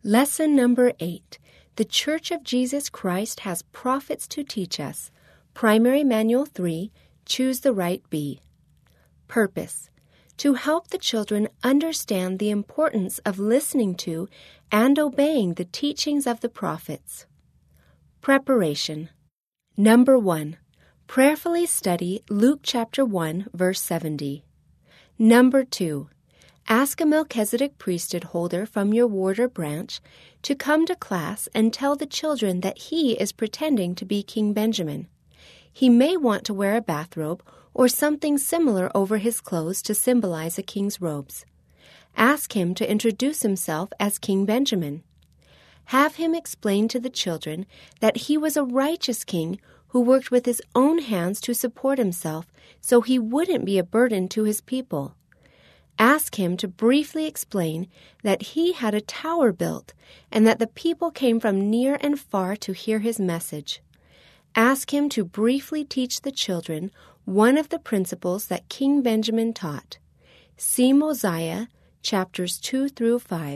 Lesson number 8. The Church of Jesus Christ has prophets to teach us. Primary Manual 3, Choose the Right Bee. Purpose: to help the children understand the importance of listening to and obeying the teachings of the prophets. Preparation. Number 1. Prayerfully study Luke chapter 1, verse 70. Number 2. Ask a Melchizedek priesthood holder from your ward or branch to come to class and tell the children that he is pretending to be King Benjamin. He may want to wear a bathrobe or something similar over his clothes to symbolize a king's robes. Ask him to introduce himself as King Benjamin. Have him explain to the children that he was a righteous king who worked with his own hands to support himself so he wouldn't be a burden to his people. Ask him to briefly explain that he had a tower built and that the people came from near and far to hear his message. Ask him to briefly teach the children one of the principles that King Benjamin taught. See Mosiah, chapters 2 through 5.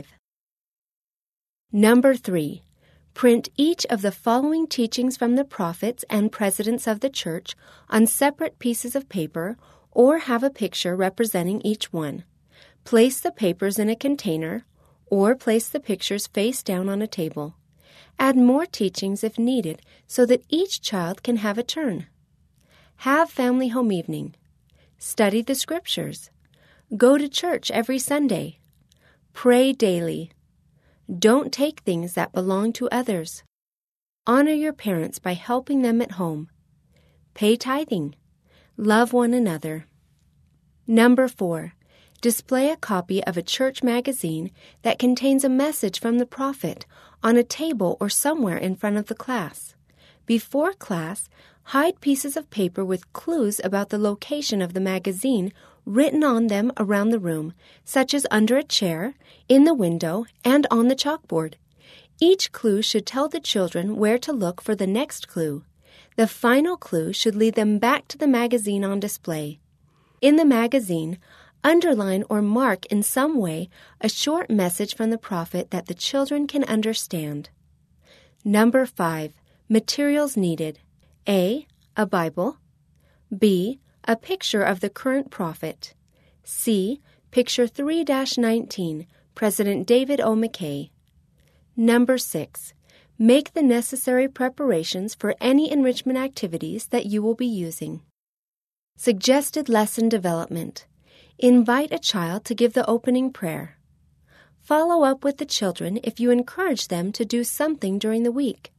Number 3. Print each of the following teachings from the prophets and presidents of the church on separate pieces of paper or have a picture representing each one. Place the papers in a container or place the pictures face down on a table. Add more teachings if needed so that each child can have a turn. Have family home evening. Study the scriptures. Go to church every Sunday. Pray daily. Don't take things that belong to others. Honor your parents by helping them at home. Pay tithing. Love one another. Number 4. Display a copy of a church magazine that contains a message from the prophet on a table or somewhere in front of the class. Before class, hide pieces of paper with clues about the location of the magazine written on them around the room, such as under a chair, in the window, and on the chalkboard. Each clue should tell the children where to look for the next clue. The final clue should lead them back to the magazine on display. In the magazine, underline or mark in some way a short message from the prophet that the children can understand. Number 5. Materials needed. A. A Bible. B. A picture of the current prophet. C. Picture 3-19, President David O. McKay. Number 6. Make the necessary preparations for any enrichment activities that you will be using. Suggested lesson development. Invite a child to give the opening prayer. Follow up with the children if you encourage them to do something during the week.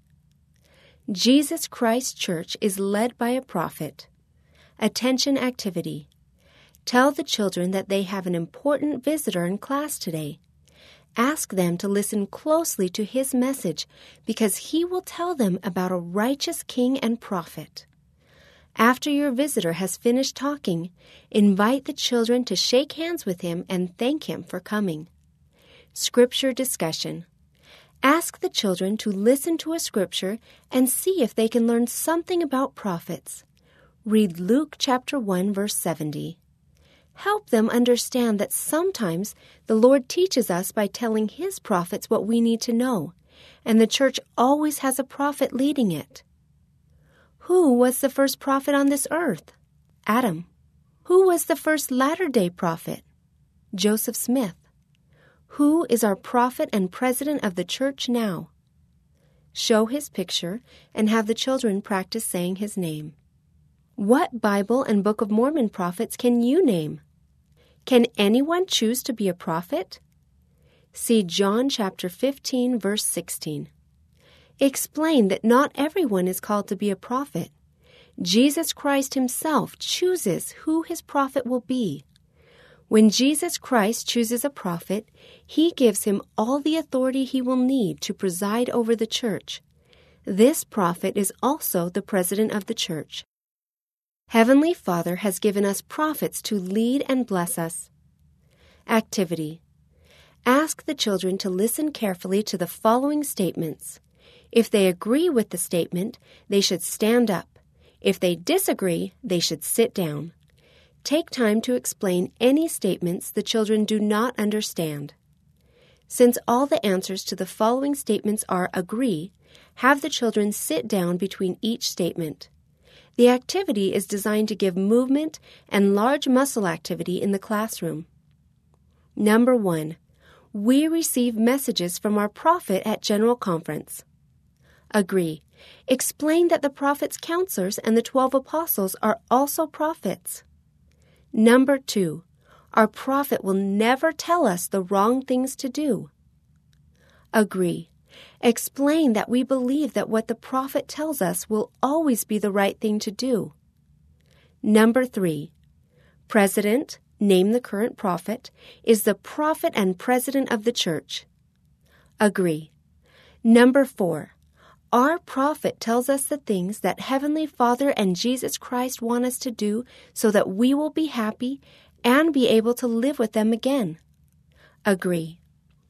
Jesus Christ Church is led by a prophet. Attention activity. Tell the children that they have an important visitor in class today. Ask them to listen closely to his message because he will tell them about a righteous king and prophet. After your visitor has finished talking, invite the children to shake hands with him and thank him for coming. Scripture discussion. Ask the children to listen to a scripture and see if they can learn something about prophets. Read Luke chapter 1, verse 70. Help them understand that sometimes the Lord teaches us by telling his prophets what we need to know, and the church always has a prophet leading it. Who was the first prophet on this earth? Adam. Who was the first latter-day prophet? Joseph Smith. Who is our prophet and president of the church now? Show his picture and have the children practice saying his name. What Bible and Book of Mormon prophets can you name? Can anyone choose to be a prophet? See John chapter 15, verse 16. Explain that not everyone is called to be a prophet. Jesus Christ himself chooses who his prophet will be. When Jesus Christ chooses a prophet, he gives him all the authority he will need to preside over the church. This prophet is also the president of the church. Heavenly Father has given us prophets to lead and bless us. Activity. Ask the children to listen carefully to the following statements. If they agree with the statement, they should stand up. If they disagree, they should sit down. Take time to explain any statements the children do not understand. Since all the answers to the following statements are agree, have the children sit down between each statement. The activity is designed to give movement and large muscle activity in the classroom. Number 1. We receive messages from our prophet at General Conference. Agree. Explain that the prophet's counselors and the 12 apostles are also prophets. Number 2. Our prophet will never tell us the wrong things to do. Agree. Explain that we believe that what the prophet tells us will always be the right thing to do. Number 3. President, name the current prophet, is the prophet and president of the church. Agree. Number 4. Our prophet tells us the things that Heavenly Father and Jesus Christ want us to do so that we will be happy and be able to live with them again. Agree.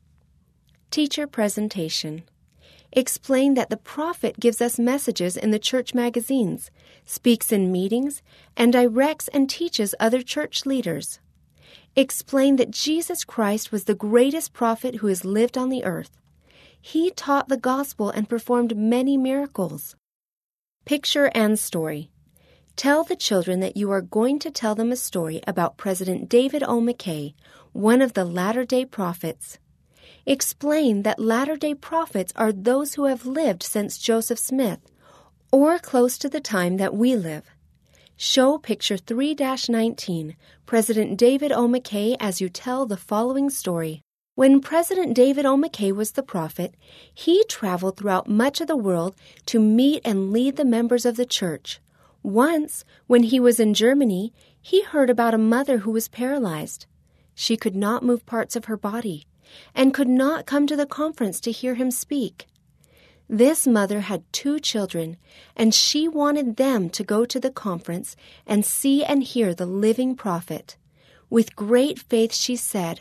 Teacher presentation. Explain that the prophet gives us messages in the church magazines, speaks in meetings, and directs and teaches other church leaders. Explain that Jesus Christ was the greatest prophet who has lived on the earth. He taught the gospel and performed many miracles. Picture and story. Tell the children that you are going to tell them a story about President David O. McKay, one of the Latter-day Prophets. Explain that Latter-day Prophets are those who have lived since Joseph Smith, or close to the time that we live. Show picture 3-19, President David O. McKay, as you tell the following story. When President David O. McKay was the prophet, he traveled throughout much of the world to meet and lead the members of the church. Once, when he was in Germany, he heard about a mother who was paralyzed. She could not move parts of her body and could not come to the conference to hear him speak. This mother had 2 children, and she wanted them to go to the conference and see and hear the living prophet. With great faith she said,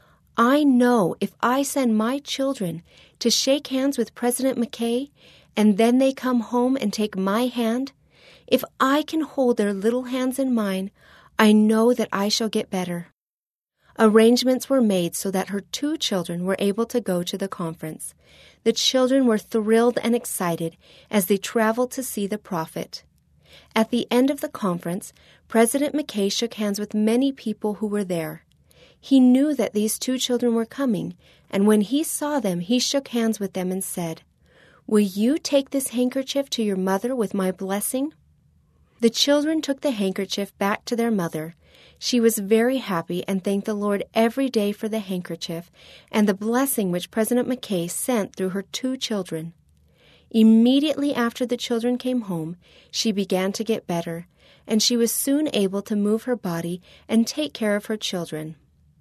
I know if I send my children to shake hands with President McKay, and then they come home and take my hand, if I can hold their little hands in mine, I know that I shall get better. Arrangements were made so that her 2 children were able to go to the conference. The children were thrilled and excited as they traveled to see the prophet. At the end of the conference, President McKay shook hands with many people who were there. He knew that these 2 children were coming, and when he saw them, he shook hands with them and said, Will you take this handkerchief to your mother with my blessing? The children took the handkerchief back to their mother. She was very happy and thanked the Lord every day for the handkerchief and the blessing which President McKay sent through her 2 children. Immediately after the children came home, she began to get better, and she was soon able to move her body and take care of her children.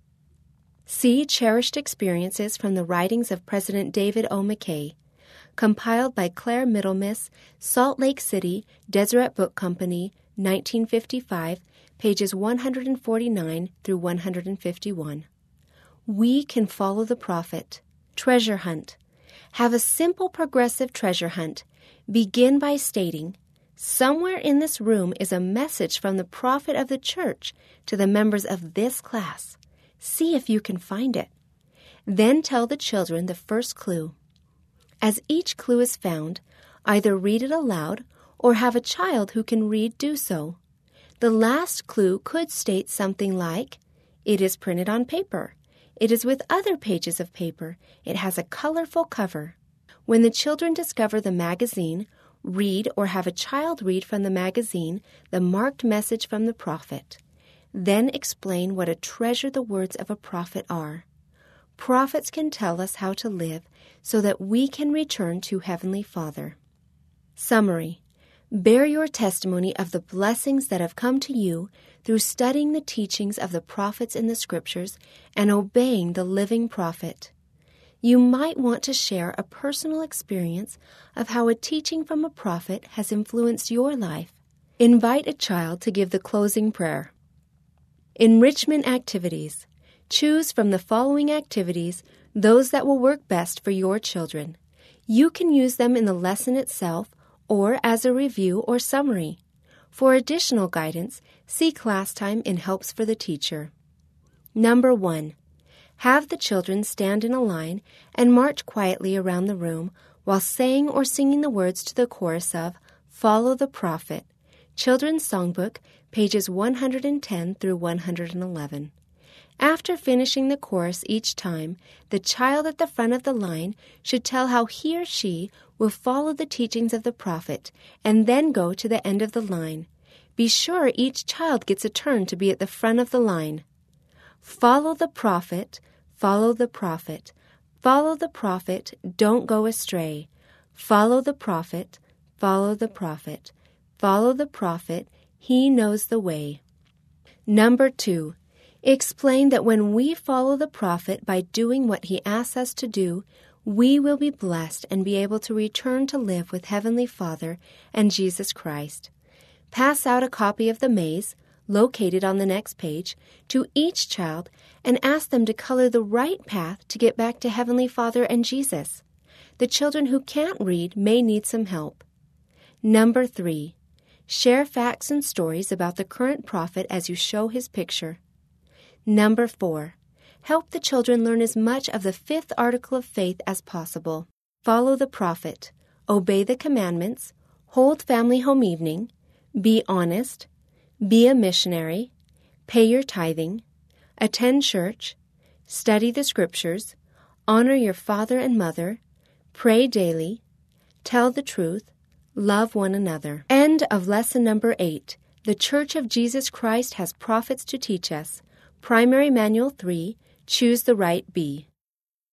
See Cherished Experiences from the Writings of President David O. McKay, compiled by Claire Middlemiss, Salt Lake City, Deseret Book Company, 1955, pages 149 through 151. We can follow the prophet. Treasure hunt. Have a simple progressive treasure hunt. Begin by stating, somewhere in this room is a message from the prophet of the church to the members of this class. See if you can find it. Then tell the children the first clue. As each clue is found, either read it aloud or have a child who can read do so. The last clue could state something like, it is printed on paper. It is with other pages of paper. It has a colorful cover. When the children discover the magazine, read or have a child read from the magazine the marked message from the prophet. Then explain what a treasure the words of a prophet are. Prophets can tell us how to live so that we can return to Heavenly Father. Summary. Bear your testimony of the blessings that have come to you through studying the teachings of the prophets in the Scriptures and obeying the living prophet. You might want to share a personal experience of how a teaching from a prophet has influenced your life. Invite a child to give the closing prayer. Enrichment activities. Choose from the following activities those that will work best for your children. You can use them in the lesson itself or as a review or summary. For additional guidance, see class time in Helps for the Teacher. Number 1. Have the children stand in a line and march quietly around the room while saying or singing the words to the chorus of Follow the Prophet, Children's Songbook, pages 110 through 111. After finishing the chorus each time, the child at the front of the line should tell how he or she will follow the teachings of the prophet and then go to the end of the line. Be sure each child gets a turn to be at the front of the line. Follow the prophet, follow the prophet. Follow the prophet, don't go astray. Follow the prophet, follow the prophet. Follow the prophet, he knows the way. Number 2. Explain that when we follow the prophet by doing what he asks us to do, we will be blessed and be able to return to live with Heavenly Father and Jesus Christ. Pass out a copy of the maze, located on the next page, to each child and ask them to color the right path to get back to Heavenly Father and Jesus. The children who can't read may need some help. Number 3. Share facts and stories about the current prophet as you show his picture. Number 4. Help the children learn as much of the 5th article of faith as possible. Follow the prophet. Obey the commandments. Hold family home evening. Be honest. Be a missionary. Pay your tithing. Attend church. Study the scriptures. Honor your father and mother. Pray daily. Tell the truth. Love one another. End of lesson number 8. The Church of Jesus Christ has prophets to teach us. Primary Manual 3, Choose the Right Bee.